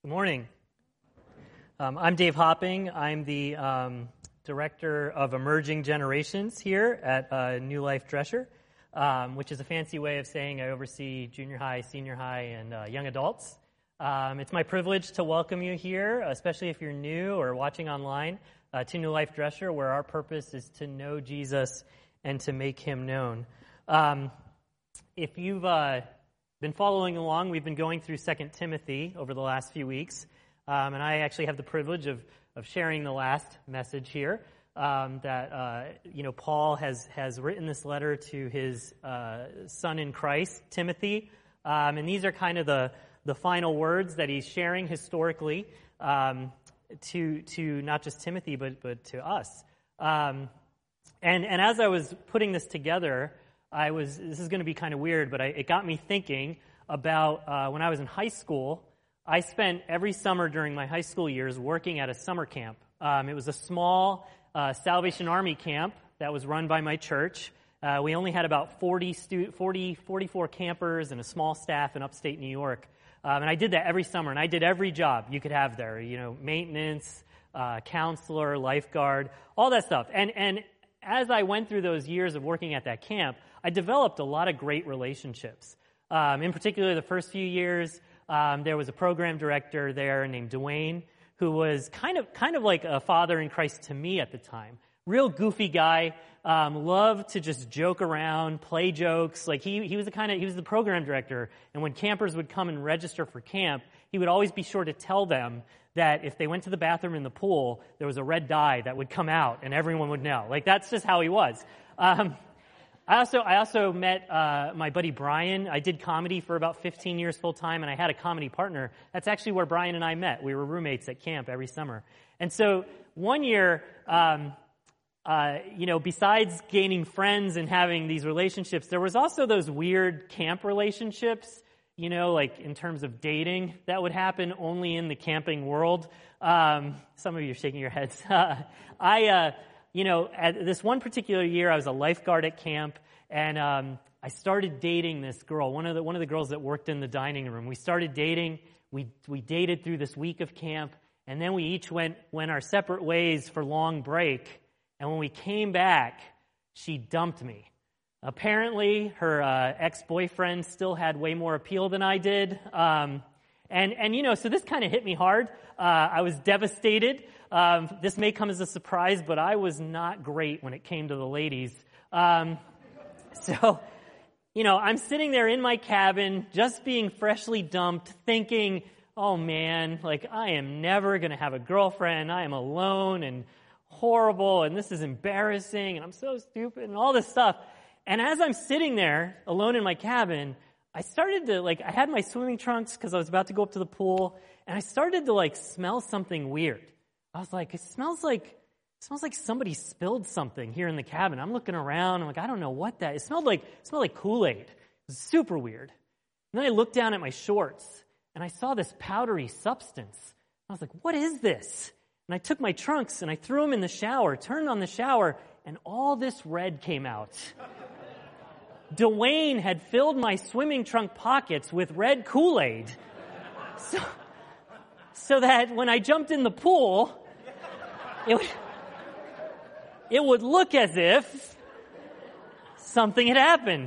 Good morning. I'm Dave Hopping. I'm the Director of Emerging Generations here at New Life Drescher, which is a fancy way of saying I oversee junior high, senior high, and young adults. It's my privilege to welcome you here, especially if you're new or watching online, to New Life Drescher, where our purpose is to know Jesus and to make him known. If you've been following along, we've been going through 2 Timothy over the last few weeks, and I actually have the privilege of sharing the last message here, that Paul has written this letter to his son in Christ, Timothy, and these are kind of the final words that he's sharing historically to not just Timothy, but to us. And as I was putting this together, this is going to be kind of weird, but it got me thinking about when I was in high school. I spent every summer during my high school years working at a summer camp. It was a small Salvation Army camp that was run by my church. We only had about 44 campers and a small staff in upstate New York. And I did that every summer, and I did every job you could have there, maintenance, counselor, lifeguard, all that stuff. And as I went through those years of working at that camp, I developed a lot of great relationships. In particular, the first few years, there was a program director there named Dwayne, who was kind of like a father in Christ to me at the time. Real goofy guy, loved to just joke around, play jokes. Like he was the program director, and when campers would come and register for camp, he would always be sure to tell them that if they went to the bathroom in the pool, there was a red dye that would come out, and everyone would know. Like, that's just how he was. I also met my buddy Brian. I did comedy for about 15 years full time, and I had a comedy partner. That's actually where Brian and I met. We were roommates at camp every summer. And so one year, besides gaining friends and having these relationships, there was also those weird camp relationships, like in terms of dating, that would happen only in the camping world. Some of you are shaking your heads. At this one particular year, I was a lifeguard at camp, and I started dating this girl, one of the girls that worked in the dining room. We started dating. We dated through this week of camp, and then we each went our separate ways for long break. And when we came back, she dumped me. Apparently, her ex-boyfriend still had way more appeal than I did. So this kind of hit me hard. I was devastated. This may come as a surprise, but I was not great when it came to the ladies. I'm sitting there in my cabin, just being freshly dumped, thinking, oh man, like I am never going to have a girlfriend. I am alone and horrible, and this is embarrassing, and I'm so stupid, and all this stuff. And as I'm sitting there alone in my cabin, I started to, I had my swimming trunks because I was about to go up to the pool, and I started to, smell something weird. I was like, it smells like somebody spilled something here in the cabin. I'm looking around, I'm like, I don't know what that is. It smelled like Kool-Aid. It was super weird. And then I looked down at my shorts, and I saw this powdery substance. I was like, what is this? And I took my trunks, and I threw them in the shower, turned on the shower, and all this red came out. Dwayne had filled my swimming trunk pockets with red Kool-Aid. So that when I jumped in the pool, it would look as if something had happened.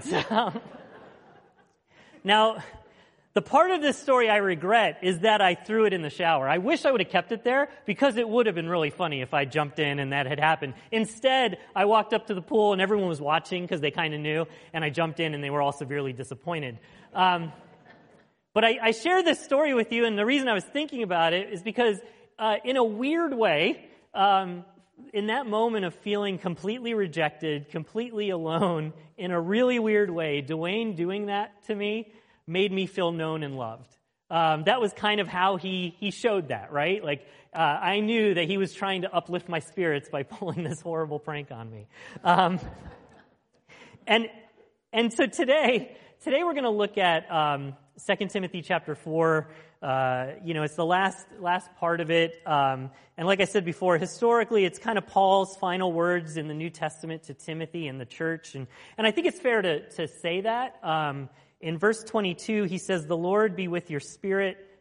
Now, the part of this story I regret is that I threw it in the shower. I wish I would have kept it there because it would have been really funny if I jumped in and that had happened. Instead, I walked up to the pool and everyone was watching because they kind of knew, and I jumped in and they were all severely disappointed. But I share this story with you, and the reason I was thinking about it is because in a weird way, in that moment of feeling completely rejected, completely alone, in a really weird way, Dwayne doing that to me made me feel known and loved. That was kind of how he showed that, right? I knew that he was trying to uplift my spirits by pulling this horrible prank on me. And so today we're going to look at 2 Timothy chapter 4. It's the last part of it. And like I said before, historically, it's kind of Paul's final words in the New Testament to Timothy and the church. And I think it's fair to say that. In verse 22, he says, "The Lord be with your spirit,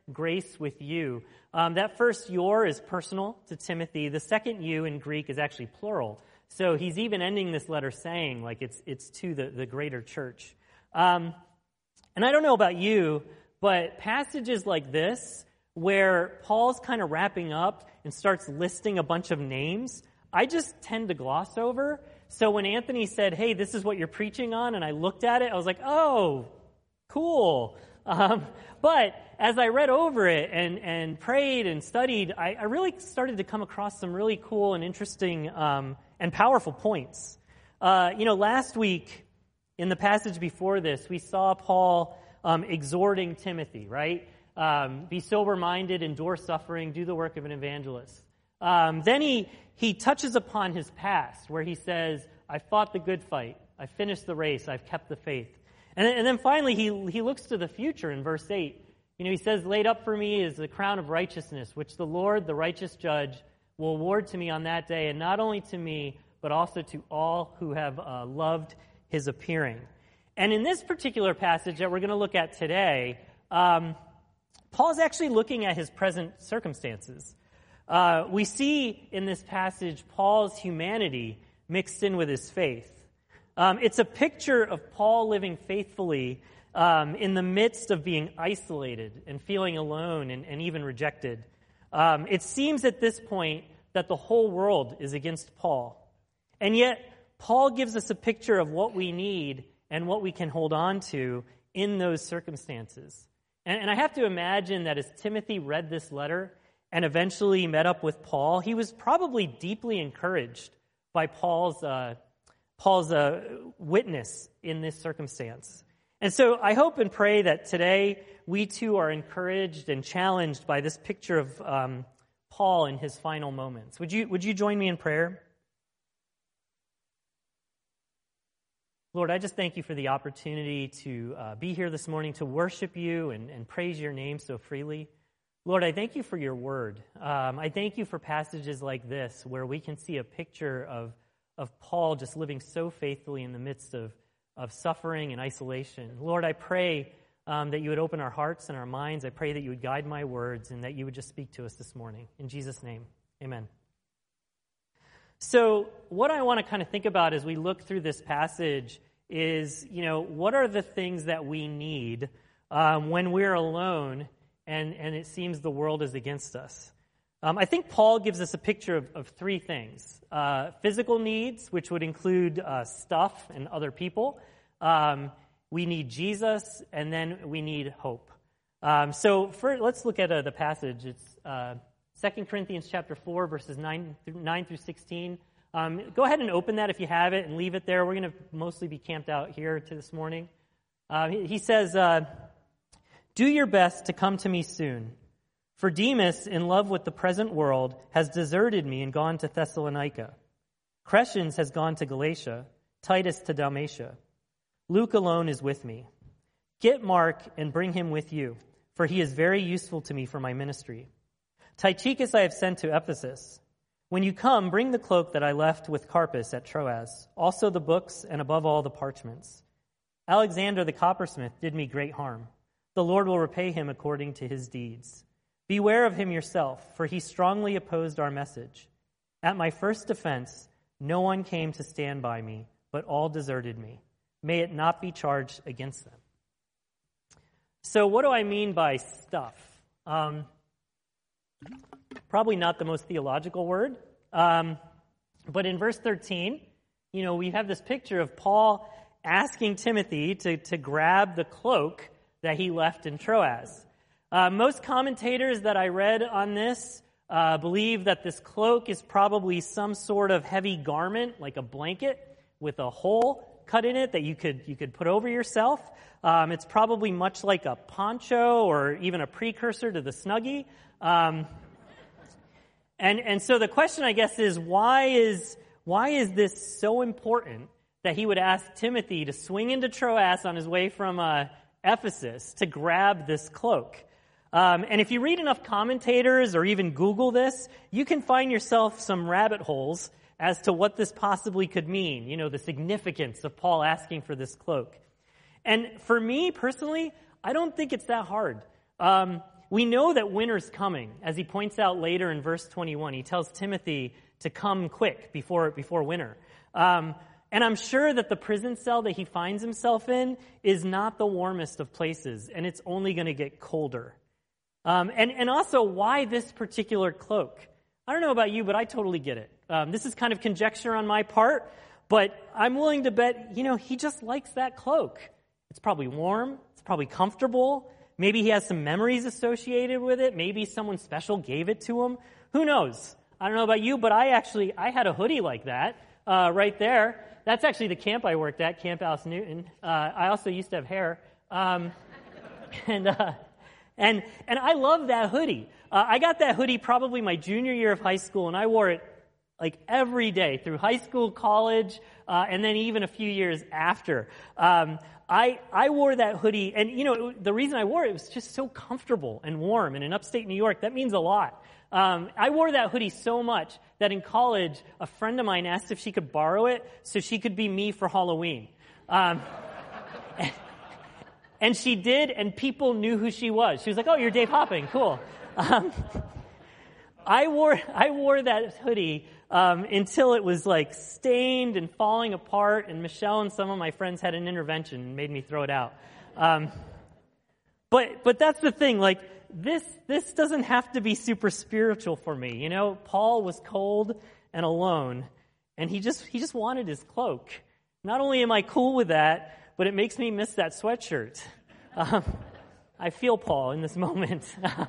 grace with you. That first your is personal to Timothy. The second you in Greek is actually plural. So he's even ending this letter saying, like, it's to the greater church. And I don't know about you, but passages like this, where Paul's kind of wrapping up and starts listing a bunch of names, I just tend to gloss over. So when Anthony said, hey, this is what you're preaching on, and I looked at it, I was like, oh, cool. But as I read over it and prayed and studied, I really started to come across some really cool and interesting and powerful points. Last week, in the passage before this, we saw Paul exhorting Timothy, right? Be sober-minded, endure suffering, do the work of an evangelist. Then he touches upon his past, where he says, I fought the good fight, I finished the race, I've kept the faith. And then finally, he looks to the future in verse 8. He says, laid up for me is the crown of righteousness, which the Lord, the righteous judge, will award to me on that day, and not only to me, but also to all who have loved his appearing. And in this particular passage that we're going to look at today, Paul's actually looking at his present circumstances. We see in this passage Paul's humanity mixed in with his faith. It's a picture of Paul living faithfully in the midst of being isolated and feeling alone and even rejected. It seems at this point that the whole world is against Paul. And yet, Paul gives us a picture of what we need and what we can hold on to in those circumstances. And I have to imagine that as Timothy read this letter and eventually met up with Paul, he was probably deeply encouraged by Paul's witness in this circumstance. And so I hope and pray that today we too are encouraged and challenged by this picture of Paul in his final moments. Would you join me in prayer? Lord, I just thank you for the opportunity to be here this morning to worship you and praise your name so freely. Lord, I thank you for your word. I thank you for passages like this where we can see a picture of Paul just living so faithfully in the midst of suffering and isolation. Lord, I pray that you would open our hearts and our minds. I pray that you would guide my words and that you would just speak to us this morning. In Jesus' name, amen. So what I want to kind of think about as we look through this passage is, what are the things that we need when we're alone and it seems the world is against us? I think Paul gives us a picture of three things. Physical needs, which would include stuff and other people. We need Jesus, and then we need hope. Let's look at the passage. It's 2 Corinthians chapter 4, verses 9 through 16. Go ahead and open that if you have it and leave it there. We're going to mostly be camped out here this morning. He says, do your best to come to me soon. For Demas, in love with the present world, has deserted me and gone to Thessalonica. Crescens has gone to Galatia, Titus to Dalmatia. Luke alone is with me. Get Mark and bring him with you, for he is very useful to me for my ministry. Tychicus I have sent to Ephesus. When you come, bring the cloak that I left with Carpus at Troas, also the books and above all the parchments. Alexander the coppersmith did me great harm. The Lord will repay him according to his deeds. Beware of him yourself, for he strongly opposed our message. At my first defense, no one came to stand by me, but all deserted me. May it not be charged against them. So what do I mean by stuff? Probably not the most theological word. But in verse 13, we have this picture of Paul asking Timothy to grab the cloak that he left in Troas. Most commentators that I read on this believe that this cloak is probably some sort of heavy garment, like a blanket with a hole cut in it that you could put over yourself. It's probably much like a poncho or even a precursor to the Snuggie. And so the question, I guess, is why is this so important that he would ask Timothy to swing into Troas on his way from Ephesus to grab this cloak? And if you read enough commentators or even Google this, you can find yourself some rabbit holes as to what this possibly could mean, the significance of Paul asking for this cloak. And for me, personally, I don't think it's that hard. we know that winter's coming. As he points out later in verse 21, he tells Timothy to come quick before winter. And I'm sure that the prison cell that he finds himself in is not the warmest of places, and it's only going to get colder. And also, why this particular cloak? I don't know about you, but I totally get it. This is kind of conjecture on my part, but I'm willing to bet, he just likes that cloak. It's probably warm. It's probably comfortable. Maybe he has some memories associated with it. Maybe someone special gave it to him. Who knows? I don't know about you, but I had a hoodie like that right there. That's actually the camp I worked at, Camp Alice Newton. I also used to have hair. And I love that hoodie. I got that hoodie probably my junior year of high school, and I wore it like every day through high school, college, and then even a few years after. I wore that hoodie, and the reason I wore it was just so comfortable and warm. And in upstate New York, that means a lot. I wore that hoodie so much that in college, a friend of mine asked if she could borrow it so she could be me for Halloween. And she did, and people knew who she was. She was like, "Oh, you're Dave Hopping, cool." I wore that hoodie until it was like stained and falling apart, and Michelle and some of my friends had an intervention and made me throw it out. But that's the thing, like this doesn't have to be super spiritual for me. Paul was cold and alone, and he just wanted his cloak. Not only am I cool with that, but it makes me miss that sweatshirt. I feel Paul in this moment.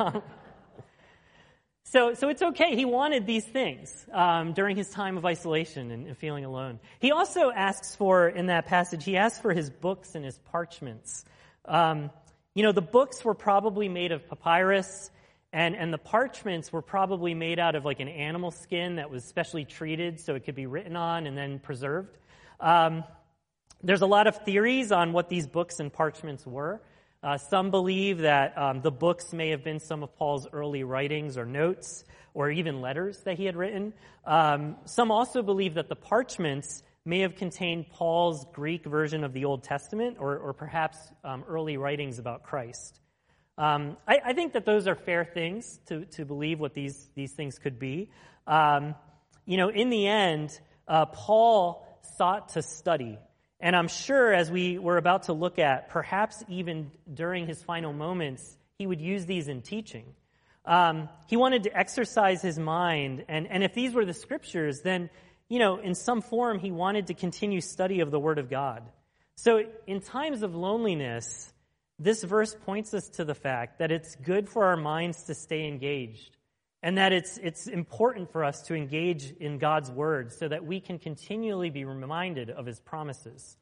So it's okay. He wanted these things during his time of isolation and feeling alone. He also asks for, in that passage, he asks for his books and his parchments. The books were probably made of papyrus, and the parchments were probably made out of like an animal skin that was specially treated so it could be written on and then preserved. There's a lot of theories on what these books and parchments were. Some believe that the books may have been some of Paul's early writings or notes or even letters that he had written. Some also believe that the parchments may have contained Paul's Greek version of the Old Testament or perhaps early writings about Christ. I think that those are fair things to believe what these things could be. In the end, Paul sought to study. And I'm sure, as we were about to look at, perhaps even during his final moments, he would use these in teaching. He wanted to exercise his mind, and if these were the scriptures, then, in some form, he wanted to continue study of the Word of God. So in times of loneliness, this verse points us to the fact that it's good for our minds to stay engaged, and that it's important for us to engage in God's Word so that we can continually be reminded of His promises.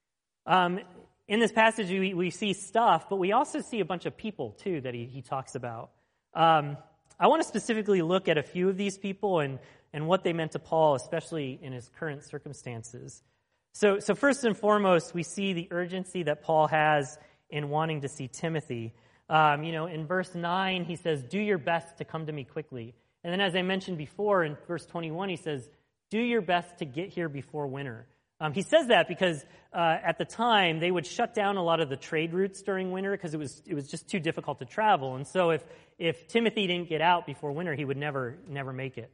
In this passage, we see stuff, but we also see a bunch of people, too, that he talks about. I want to specifically look at a few of these people and what they meant to Paul, especially in his current circumstances. So first and foremost, we see the urgency that Paul has in wanting to see Timothy. In verse 9, he says, "Do your best to come to me quickly." And then as I mentioned before, in verse 21, he says, "Do your best to get here before winter." He says that because at the time, they would shut down a lot of the trade routes during winter because it was just too difficult to travel. And so if Timothy didn't get out before winter, he would never make it.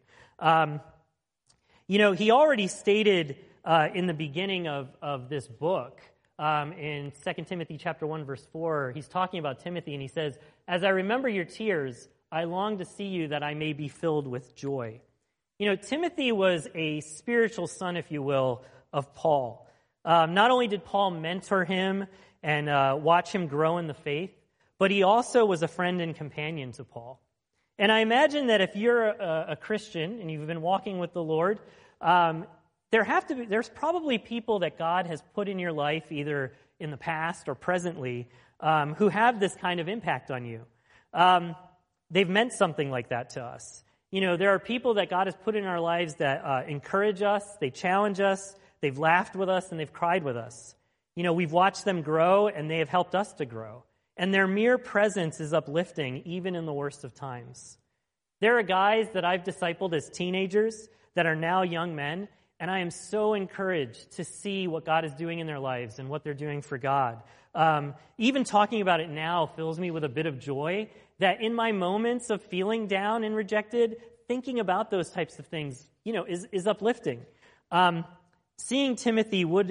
He already stated in the beginning of this book, in 2 Timothy chapter 1, verse 4, he's talking about Timothy, and he says, "As I remember your tears, I long to see you that I may be filled with joy." Timothy was a spiritual son, if you will, of Paul. Not only did Paul mentor him and watch him grow in the faith, but he also was a friend and companion to Paul. And I imagine that if you're a Christian and you've been walking with the Lord, there's probably people that God has put in your life, either in the past or presently, who have this kind of impact on you. They've meant something like that to us. There are people that God has put in our lives that encourage us, they challenge us, they've laughed with us, and they've cried with us. We've watched them grow, and they have helped us to grow. And their mere presence is uplifting, even in the worst of times. There are guys that I've discipled as teenagers that are now young men, and I am so encouraged to see what God is doing in their lives and what they're doing for God. Even talking about it now fills me with a bit of joy that in my moments of feeling down and rejected, thinking about those types of things, is uplifting. Seeing Timothy would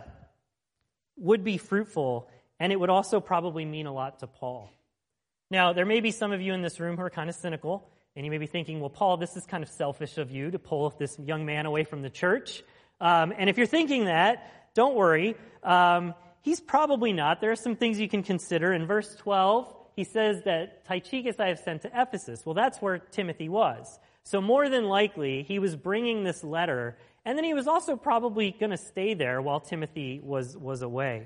be fruitful, and it would also probably mean a lot to Paul. Now, there may be some of you in this room who are kind of cynical, and you may be thinking, well, Paul, this is kind of selfish of you to pull this young man away from the church. And if you're thinking that, don't worry. He's probably not. There are some things you can consider. In verse 12, he says that Tychicus I have sent to Ephesus. Well, that's where Timothy was. So more than likely, he was bringing this letter, and then he was also probably going to stay there while Timothy was away.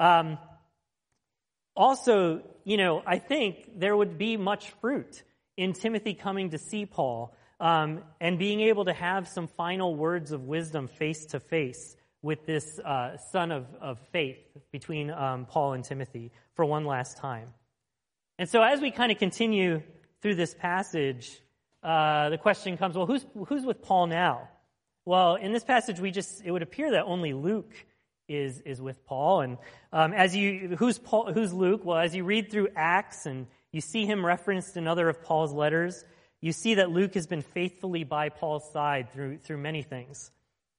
Also, I think there would be much fruit in Timothy coming to see Paul and being able to have some final words of wisdom face to face with this son of faith between Paul and Timothy for one last time. And so as we kind of continue through this passage, the question comes, well, who's with Paul now? Well, in this passage, it would appear that only Luke is with Paul. And who's Luke? Well, as you read through Acts and you see him referenced in other of Paul's letters, you see that Luke has been faithfully by Paul's side through many things.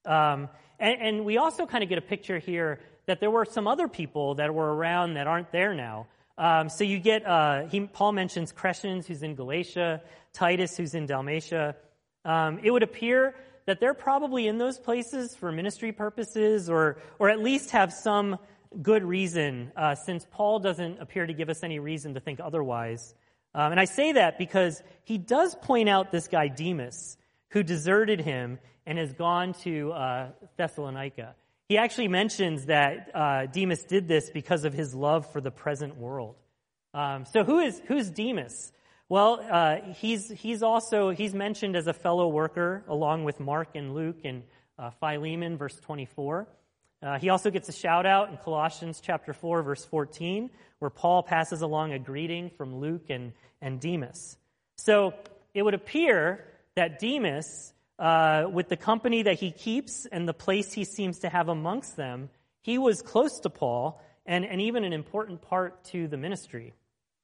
And we also kind of get a picture here that there were some other people that were around that aren't there now. So you get, Paul mentions Crescens, who's in Galatia, Titus, who's in Dalmatia. It would appear that they're probably in those places for ministry purposes or at least have some good reason, since Paul doesn't appear to give us any reason to think otherwise. And I say that because he does point out this guy Demas, who deserted him and has gone to Thessalonica. He actually mentions that Demas did this because of his love for the present world. So who's Demas? Well, he's mentioned as a fellow worker along with Mark and Luke in Philemon, verse 24. He also gets a shout out in Colossians chapter 4, verse 14, where Paul passes along a greeting from Luke and Demas. So it would appear that Demas, with the company that he keeps and the place he seems to have amongst them, he was close to Paul and even an important part to the ministry.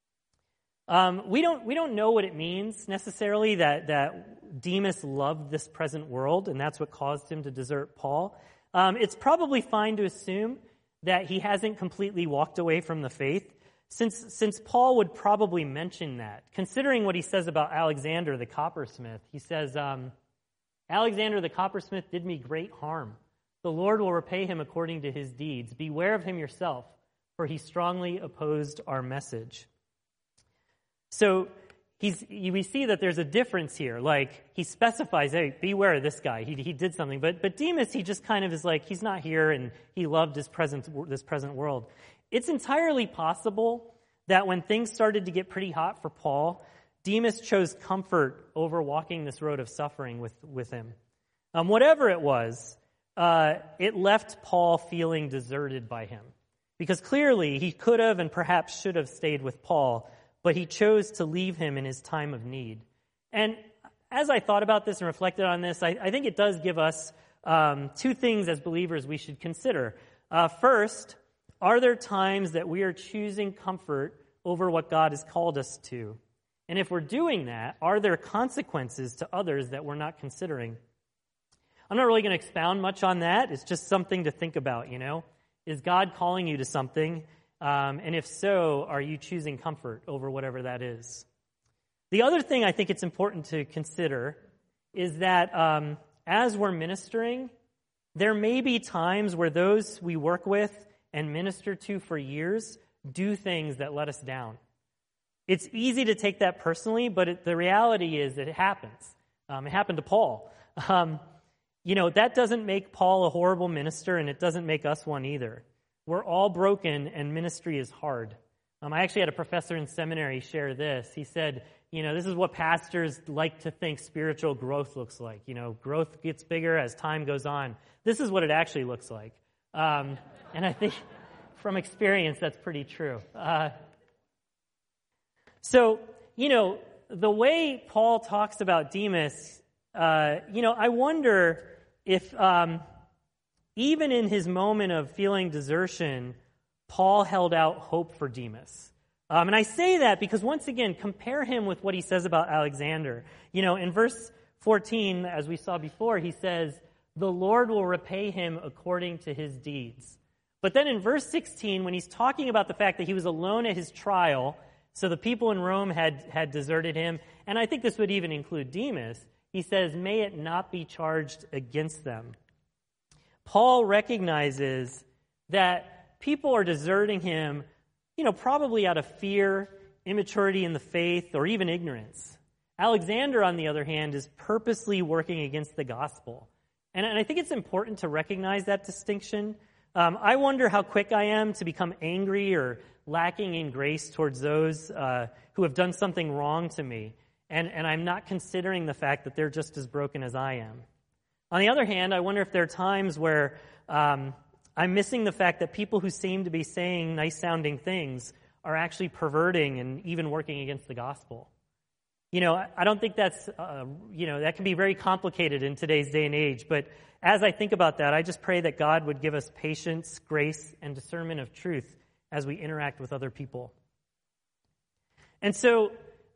We don't know what it means necessarily that Demas loved this present world, and that's what caused him to desert Paul. It's probably fine to assume that he hasn't completely walked away from the faith, since Paul would probably mention that. Considering what he says about Alexander the coppersmith, he says, Alexander the coppersmith did me great harm. The Lord will repay him according to his deeds. Beware of him yourself, for he strongly opposed our message. So we see that there's a difference here. Like, he specifies, hey, beware of this guy. He did something. But Demas, he just kind of is like, he's not here, and he loved this present world. It's entirely possible that when things started to get pretty hot for Paul, Demas chose comfort over walking this road of suffering with him. Whatever it was, it left Paul feeling deserted by him. Because clearly, he could have and perhaps should have stayed with Paul, but he chose to leave him in his time of need. And as I thought about this and reflected on this, I think it does give us two things as believers we should consider. First, are there times that we are choosing comfort over what God has called us to? And if we're doing that, are there consequences to others that we're not considering? I'm not really going to expound much on that. It's just something to think about, Is God calling you to something? And if so, are you choosing comfort over whatever that is? The other thing I think it's important to consider is that as we're ministering, there may be times where those we work with and minister to for years do things that let us down. It's easy to take that personally, but the reality is that it happens. It happened to Paul. That doesn't make Paul a horrible minister, and it doesn't make us one either. We're all broken, and ministry is hard. I actually had a professor in seminary share this. He said, this is what pastors like to think spiritual growth looks like. Growth gets bigger as time goes on. This is what it actually looks like. And I think from experience, that's pretty true. So, the way Paul talks about Demas, I wonder if even in his moment of feeling desertion, Paul held out hope for Demas. And I say that because, once again, compare him with what he says about Alexander. In verse 14, as we saw before, he says, "The Lord will repay him according to his deeds." But then in verse 16, when he's talking about the fact that he was alone at his trial, so the people in Rome had deserted him, and I think this would even include Demas, he says, "May it not be charged against them." Paul recognizes that people are deserting him, probably out of fear, immaturity in the faith, or even ignorance. Alexander, on the other hand, is purposely working against the gospel. And I think it's important to recognize that distinction. I wonder how quick I am to become angry or lacking in grace towards those who have done something wrong to me, and I'm not considering the fact that they're just as broken as I am. On the other hand, I wonder if there are times where I'm missing the fact that people who seem to be saying nice-sounding things are actually perverting and even working against the gospel. I don't think that's, that can be very complicated in today's day and age, but as I think about that, I just pray that God would give us patience, grace, and discernment of truth as we interact with other people. And so,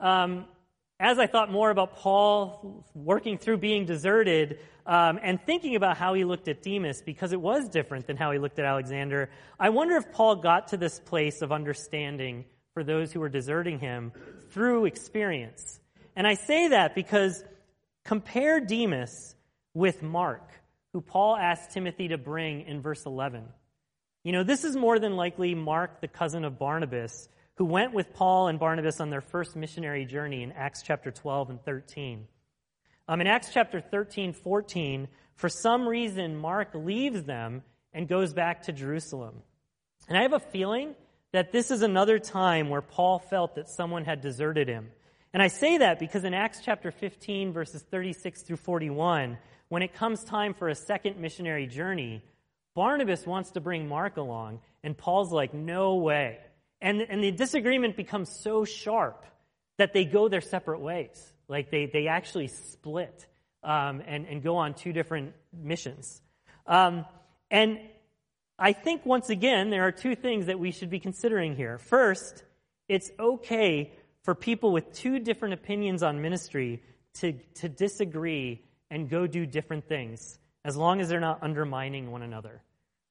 as I thought more about Paul working through being deserted and thinking about how he looked at Demas, because it was different than how he looked at Alexander, I wonder if Paul got to this place of understanding for those who were deserting him through experience. And I say that because compare Demas with Mark, who Paul asked Timothy to bring in verse 11. This is more than likely Mark, the cousin of Barnabas, who went with Paul and Barnabas on their first missionary journey in Acts chapter 12 and 13. In Acts chapter 13, 14, for some reason, Mark leaves them and goes back to Jerusalem. And I have a feeling that this is another time where Paul felt that someone had deserted him. And I say that because in Acts chapter 15, verses 36 through 41, when it comes time for a second missionary journey, Barnabas wants to bring Mark along, and Paul's like, no way. And the disagreement becomes so sharp that they go their separate ways. Like they actually split and go on two different missions. And I think, once again, there are two things that we should be considering here. First, it's okay for people with two different opinions on ministry to disagree and go do different things, as long as they're not undermining one another.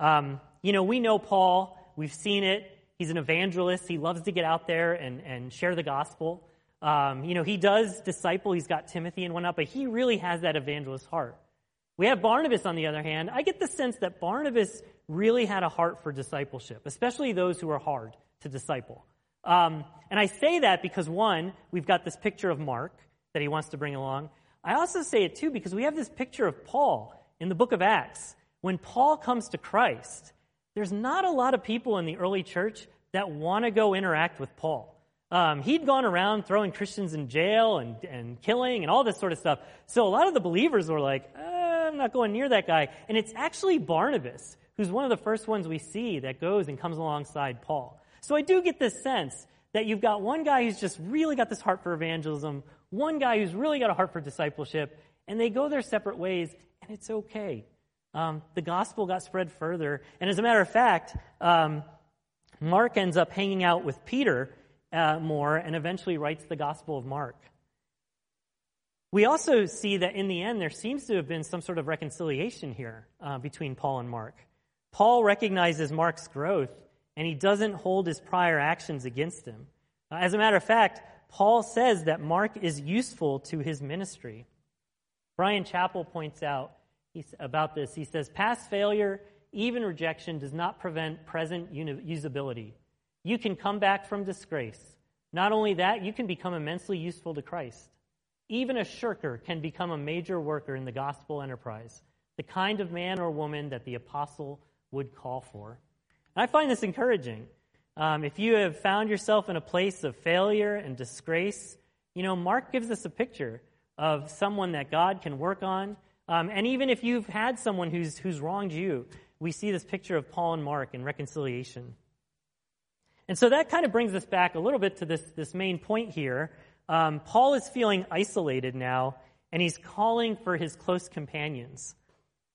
We know Paul. We've seen it. He's an evangelist. He loves to get out there and share the gospel. He does disciple. He's got Timothy and whatnot, but he really has that evangelist heart. We have Barnabas, on the other hand. I get the sense that Barnabas really had a heart for discipleship, especially those who are hard to disciple. And I say that because, one, we've got this picture of Mark that he wants to bring along. I also say it, too, because we have this picture of Paul in the book of Acts. When Paul comes to Christ, there's not a lot of people in the early church that want to go interact with Paul. He'd gone around throwing Christians in jail and killing and all this sort of stuff. So a lot of the believers were like, I'm not going near that guy. And it's actually Barnabas, who's one of the first ones we see that goes and comes alongside Paul. So I do get this sense that you've got one guy who's just really got this heart for evangelism, one guy who's really got a heart for discipleship, and they go their separate ways, and it's okay. The gospel got spread further. And as a matter of fact, Mark ends up hanging out with Peter more and eventually writes the Gospel of Mark. We also see that in the end there seems to have been some sort of reconciliation here between Paul and Mark. Paul recognizes Mark's growth, and he doesn't hold his prior actions against him. As a matter of fact, Paul says that Mark is useful to his ministry. Brian Chappell points out about this. He says, past failure, even rejection, does not prevent present usability. You can come back from disgrace. Not only that, you can become immensely useful to Christ. Even a shirker can become a major worker in the gospel enterprise, the kind of man or woman that the apostle would call for. And I find this encouraging. If you have found yourself in a place of failure and disgrace, Mark gives us a picture of someone that God can work on. And even if you've had someone who's wronged you, we see this picture of Paul and Mark in reconciliation. And so that kind of brings us back a little bit to this main point here. Paul is feeling isolated now, and he's calling for his close companions.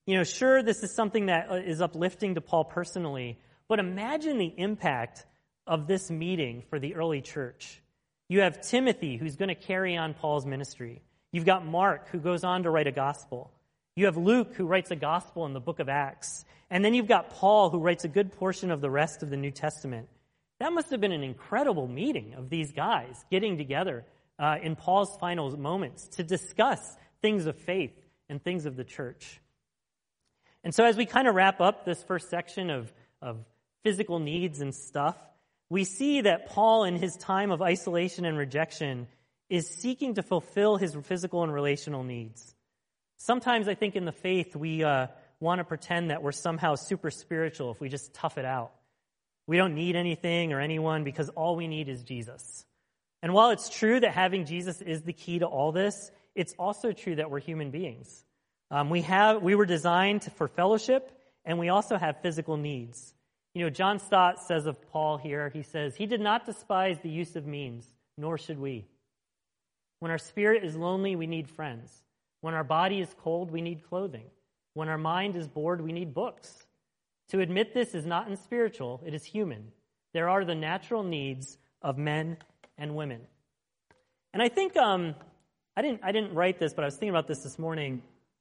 Sure, this is something that is uplifting to Paul personally, but imagine the impact of this meeting for the early church. You have Timothy, who's going to carry on Paul's ministry. You've got Mark, who goes on to write a gospel. You have Luke, who writes a gospel in the book of Acts. And then you've got Paul, who writes a good portion of the rest of the New Testament. That must have been an incredible meeting of these guys getting together in Paul's final moments to discuss things of faith and things of the church. And so as we kind of wrap up this first section of physical needs and stuff, we see that Paul, in his time of isolation and rejection, is seeking to fulfill his physical and relational needs. Sometimes I think in the faith we want to pretend that we're somehow super spiritual if we just tough it out. We don't need anything or anyone because all we need is Jesus. And while it's true that having Jesus is the key to all this, it's also true that we're human beings. We were designed for fellowship, and we also have physical needs. John Stott says of Paul here, he says, "He did not despise the use of means, nor should we. When our spirit is lonely, we need friends. When our body is cold, we need clothing. When our mind is bored, we need books. To admit this is not unspiritual, it is human. There are the natural needs of men and women." And I think, I didn't write this, but I was thinking about this morning.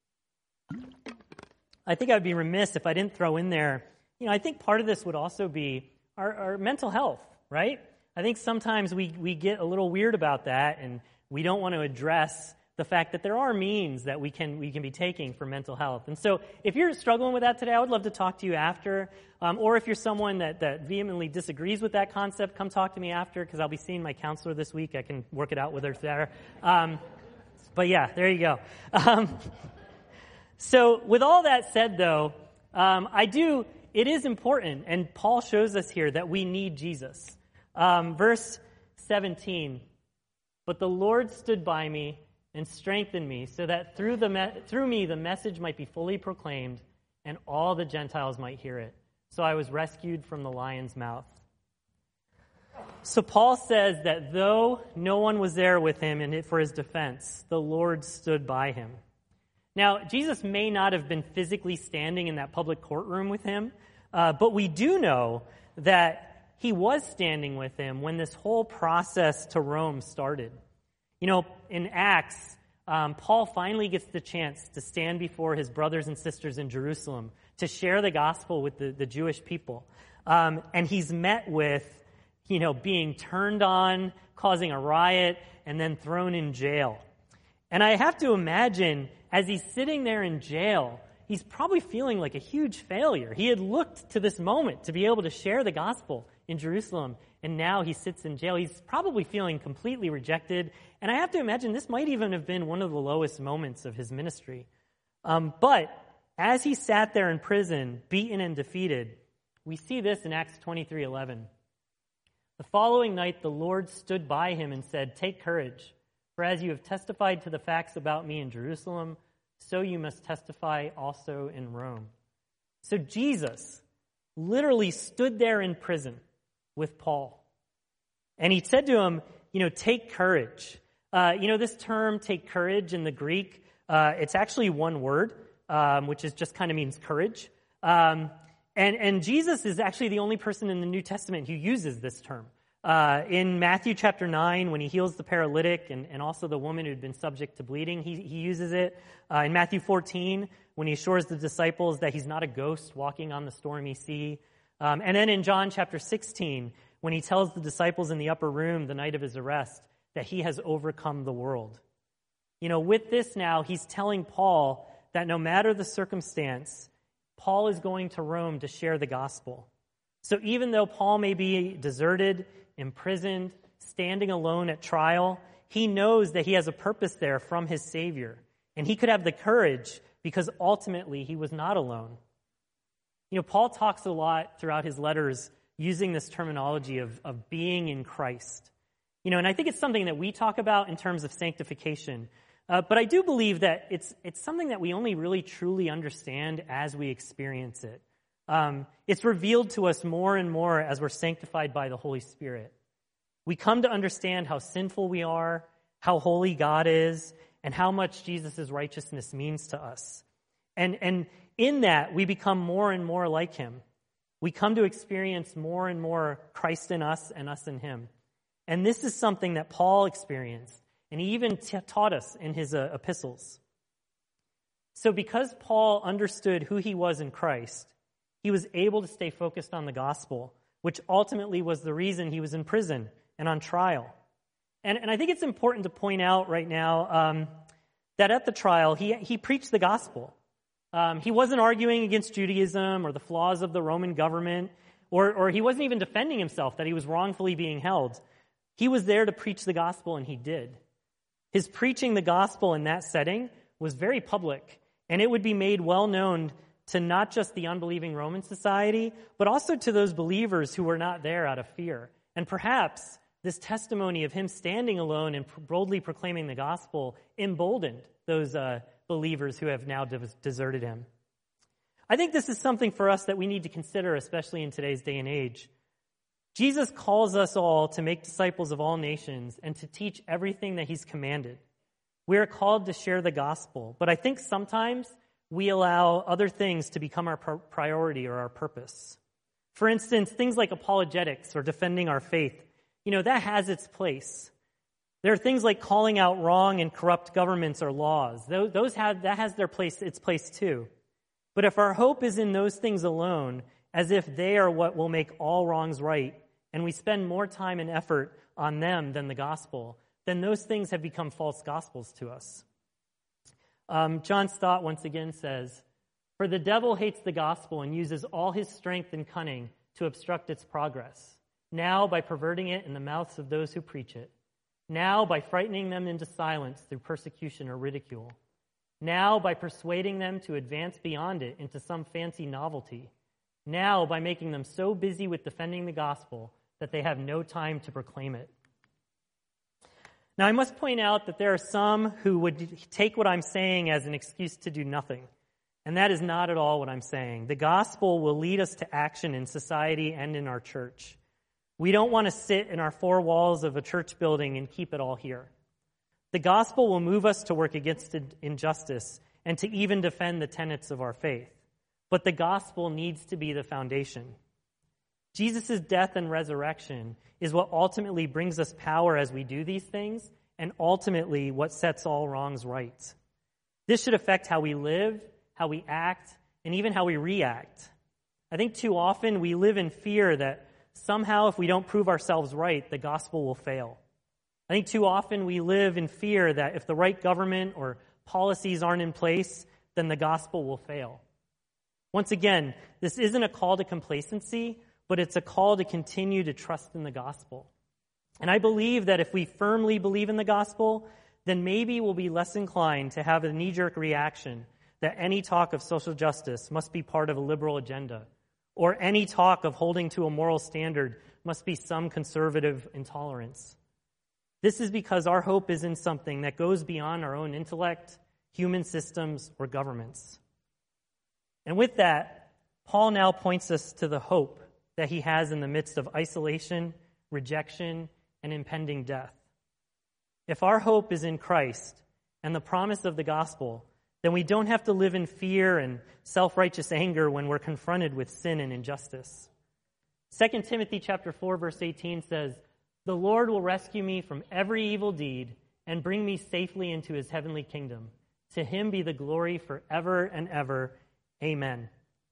I think I would be remiss if I didn't throw in there, I think part of this would also be our mental health, right? I think sometimes we get a little weird about that, and we don't want to address the fact that there are means that we can be taking for mental health. And so if you're struggling with that today, I would love to talk to you after. Or if you're someone that vehemently disagrees with that concept, come talk to me after, because I'll be seeing my counselor this week. I can work it out with her there. But yeah, there you go. So with all that said, though, it is important, and Paul shows us here that we need Jesus. Verse 17, "But the Lord stood by me and strengthened me, so that through me the message might be fully proclaimed, and all the Gentiles might hear it. So I was rescued from the lion's mouth." So Paul says that though no one was there with him for his defense, the Lord stood by him. Now, Jesus may not have been physically standing in that public courtroom with him, but we do know that he was standing with him when this whole process to Rome started. In Acts, Paul finally gets the chance to stand before his brothers and sisters in Jerusalem to share the gospel with the Jewish people. And he's met with, being turned on, causing a riot, and then thrown in jail. And I have to imagine, as he's sitting there in jail, he's probably feeling like a huge failure. He had looked to this moment to be able to share the gospel in Jerusalem, and now he sits in jail. He's probably feeling completely rejected, and I have to imagine this might even have been one of the lowest moments of his ministry. But as he sat there in prison, beaten and defeated, we see this in Acts 23:11. "The following night the Lord stood by him and said, 'Take courage, for as you have testified to the facts about me in Jerusalem, so you must testify also in Rome.'" So Jesus literally stood there in prison with Paul. And he said to him, "Take courage." This term, take courage, in the Greek, it's actually one word, which is just kind of means courage. And Jesus is actually the only person in the New Testament who uses this term. In Matthew chapter 9, when he heals the paralytic and also the woman who'd been subject to bleeding, he uses it. In Matthew 14, when he assures the disciples that he's not a ghost walking on the stormy sea. And then in John chapter 16, when he tells the disciples in the upper room the night of his arrest that he has overcome the world. With this now, he's telling Paul that no matter the circumstance, Paul is going to Rome to share the gospel. So even though Paul may be deserted, imprisoned, standing alone at trial, he knows that he has a purpose there from his Savior. And he could have the courage because ultimately he was not alone. Paul talks a lot throughout his letters using this terminology of being in Christ. And I think it's something that we talk about in terms of sanctification. But I do believe that it's something that we only really truly understand as we experience it. It's revealed to us more and more as we're sanctified by the Holy Spirit. We come to understand how sinful we are, how holy God is, and how much Jesus' righteousness means to us. And in that, we become more and more like him. We come to experience more and more Christ in us and us in him. And this is something that Paul experienced, and he even taught us in his epistles. So because Paul understood who he was in Christ, he was able to stay focused on the gospel, which ultimately was the reason he was in prison and on trial. And I think it's important to point out right now that at the trial, he preached the gospel. He wasn't arguing against Judaism or the flaws of the Roman government, or he wasn't even defending himself that he was wrongfully being held. He was there to preach the gospel, and he did. His preaching the gospel in that setting was very public, and it would be made well known to not just the unbelieving Roman society, but also to those believers who were not there out of fear. And perhaps this testimony of him standing alone and boldly proclaiming the gospel emboldened those believers who have now deserted him. I think this is something for us that we need to consider, especially in today's day and age. Jesus calls us all to make disciples of all nations and to teach everything that he's commanded. We are called to share the gospel, but I think sometimes we allow other things to become our priority or our purpose. For instance, things like apologetics or defending our faith, that has its place. There are things like calling out wrong and corrupt governments or laws. That has its place too. But if our hope is in those things alone, as if they are what will make all wrongs right, and we spend more time and effort on them than the gospel, then those things have become false gospels to us. John Stott once again says, "For the devil hates the gospel and uses all his strength and cunning to obstruct its progress, now by perverting it in the mouths of those who preach it, now by frightening them into silence through persecution or ridicule, now by persuading them to advance beyond it into some fancy novelty, now by making them so busy with defending the gospel that they have no time to proclaim it." Now, I must point out that there are some who would take what I'm saying as an excuse to do nothing, and that is not at all what I'm saying. The gospel will lead us to action in society and in our church. We don't want to sit in our four walls of a church building and keep it all here. The gospel will move us to work against injustice and to even defend the tenets of our faith. But the gospel needs to be the foundation. Jesus' death and resurrection is what ultimately brings us power as we do these things, and ultimately what sets all wrongs right. This should affect how we live, how we act, and even how we react. I think too often we live in fear that somehow if we don't prove ourselves right, the gospel will fail. I think too often we live in fear that if the right government or policies aren't in place, then the gospel will fail. Once again, this isn't a call to complacency, but it's a call to continue to trust in the gospel. And I believe that if we firmly believe in the gospel, then maybe we'll be less inclined to have a knee-jerk reaction that any talk of social justice must be part of a liberal agenda, or any talk of holding to a moral standard must be some conservative intolerance. This is because our hope is in something that goes beyond our own intellect, human systems, or governments. And with that, Paul now points us to the hope that he has in the midst of isolation, rejection, and impending death. If our hope is in Christ and the promise of the gospel, then we don't have to live in fear and self-righteous anger when we're confronted with sin and injustice. 2 Timothy chapter 4, verse 18 says, "The Lord will rescue me from every evil deed and bring me safely into his heavenly kingdom. To him be the glory forever and ever. Amen."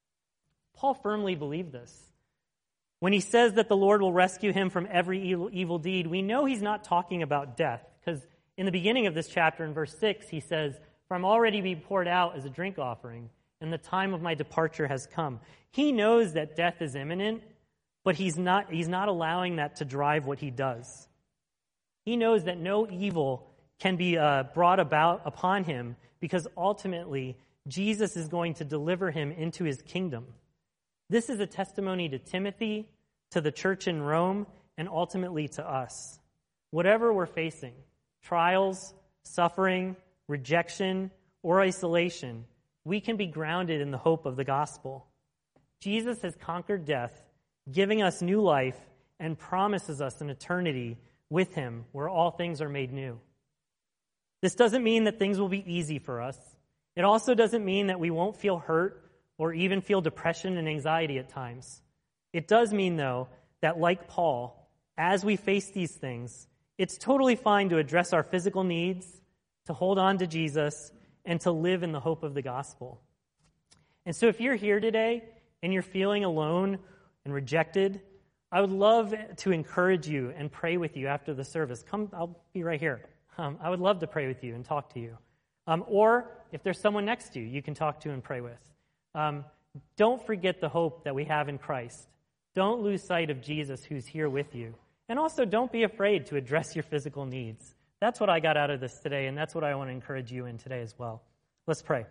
Paul firmly believed this. When he says that the Lord will rescue him from every evil deed, we know he's not talking about death, because in the beginning of this chapter, in verse 6, he says, "For I'm already being poured out as a drink offering, and the time of my departure has come." He knows that death is imminent, but he's not allowing that to drive what he does. He knows that no evil can be brought about upon him, because ultimately Jesus is going to deliver him into his kingdom. This is a testimony to Timothy, to the church in Rome, and ultimately to us. Whatever we're facing, trials, suffering, rejection, or isolation, we can be grounded in the hope of the gospel. Jesus has conquered death, giving us new life, and promises us an eternity with him where all things are made new. This doesn't mean that things will be easy for us. It also doesn't mean that we won't feel hurt or even feel depression and anxiety at times. It does mean, though, that like Paul, as we face these things, it's totally fine to address our physical needs, to hold on to Jesus, and to live in the hope of the gospel. And so if you're here today and you're feeling alone and rejected, I would love to encourage you and pray with you after the service. Come, I'll be right here. I would love to pray with you and talk to you. Or if there's someone next to you, you can talk to and pray with. Don't forget the hope that we have in Christ. Don't lose sight of Jesus who's here with you. And also, don't be afraid to address your physical needs. That's what I got out of this today, and that's what I want to encourage you in today as well. Let's pray.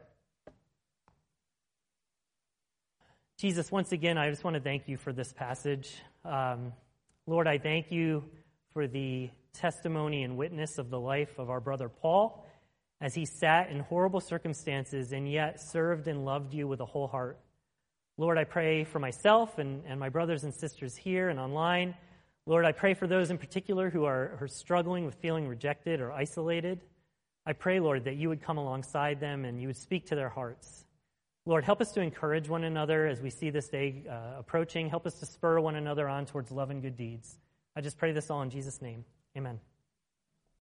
Jesus, once again, I just want to thank you for this passage. Lord, I thank you for the testimony and witness of the life of our brother Paul as he sat in horrible circumstances and yet served and loved you with a whole heart. Lord, I pray for myself and my brothers and sisters here and online. Lord, I pray for those in particular who are struggling with feeling rejected or isolated. I pray, Lord, that you would come alongside them and you would speak to their hearts. Lord, help us to encourage one another as we see this day approaching. Help us to spur one another on towards love and good deeds. I just pray this all in Jesus' name. Amen.